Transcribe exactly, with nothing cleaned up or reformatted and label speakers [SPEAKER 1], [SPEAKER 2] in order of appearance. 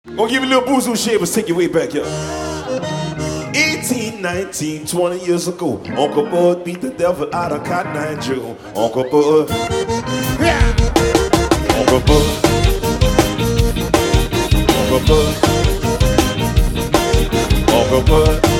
[SPEAKER 1] Gonna give you a little boozoo shit, but take you way back here. eighteen, nineteen, twenty years ago, Uncle Bud beat the devil out of Cotton Eye Joe. Uncle Bud, yeah. Uncle Bud, Uncle Bud, Uncle Bud.